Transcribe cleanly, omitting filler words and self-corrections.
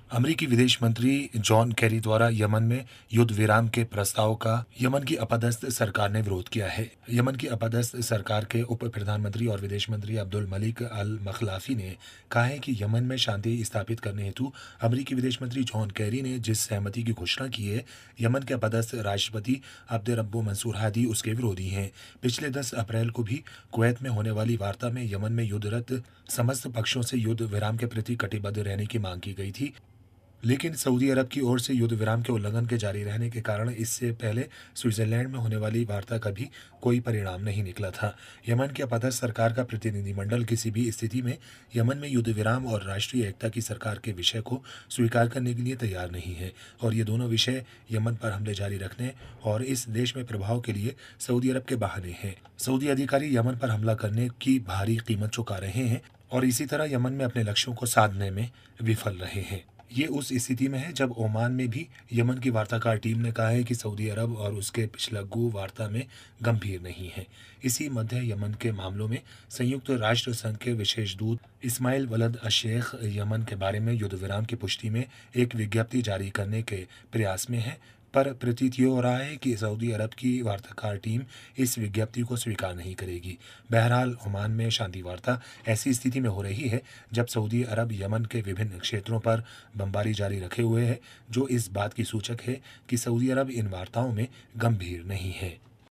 अमेरिकी विदेश मंत्री जॉन कैरी द्वारा यमन में युद्ध विराम के प्रस्ताव का यमन की अपदस्थ सरकार ने विरोध किया है। यमन की अपदस्थ सरकार के उप प्रधानमंत्री और विदेश मंत्री अब्दुल मलिक अल मखलाफी ने कहा है कि यमन में शांति स्थापित करने हेतु अमेरिकी विदेश मंत्री जॉन कैरी ने जिस सहमति की घोषणा की है, यमन के अपदस्थ राष्ट्रपति अब्द रब्बो मंसूर हादी उसके विरोधी हैं। पिछले 10 अप्रैल को भी कुवैत में होने वाली वार्ता में यमन में युद्धरत समस्त पक्षों से युद्ध विराम के प्रति कटिबद्ध रहने की मांग की गई थी, लेकिन सऊदी अरब की ओर से युद्ध विराम के उल्लंघन के जारी रहने के कारण इससे पहले स्विट्जरलैंड में होने वाली वार्ता का भी कोई परिणाम नहीं निकला था। यमन की अपदस्थ सरकार का प्रतिनिधिमंडल किसी भी स्थिति में यमन में युद्ध विराम और राष्ट्रीय एकता की सरकार के विषय को स्वीकार करने के लिए तैयार नहीं है, और ये दोनों विषय यमन पर हमले जारी रखने और इस देश में प्रभाव के लिए सऊदी अरब के बहाने हैं। सऊदी अधिकारी यमन पर हमला करने की भारी कीमत चुका रहे हैं और इसी तरह यमन में अपने लक्ष्यों को साधने में विफल रहे हैं। ये उस स्थिति में है जब ओमान में भी यमन की वार्ताकार टीम ने कहा है कि सऊदी अरब और उसके पिछलग्गू वार्ता में गंभीर नहीं है। इसी मध्य यमन के मामलों में संयुक्त राष्ट्र संघ के विशेष दूत इस्माइल वलद अशेख यमन के बारे में युद्ध विराम की पुष्टि में एक विज्ञप्ति जारी करने के प्रयास में है, पर प्रतीत ये हो रहा है कि सऊदी अरब की वार्ताकार टीम इस विज्ञप्ति को स्वीकार नहीं करेगी। बहरहाल ओमान में शांति वार्ता ऐसी स्थिति में हो रही है जब सऊदी अरब यमन के विभिन्न क्षेत्रों पर बमबारी जारी रखे हुए है, जो इस बात की सूचक है कि सऊदी अरब इन वार्ताओं में गंभीर नहीं है।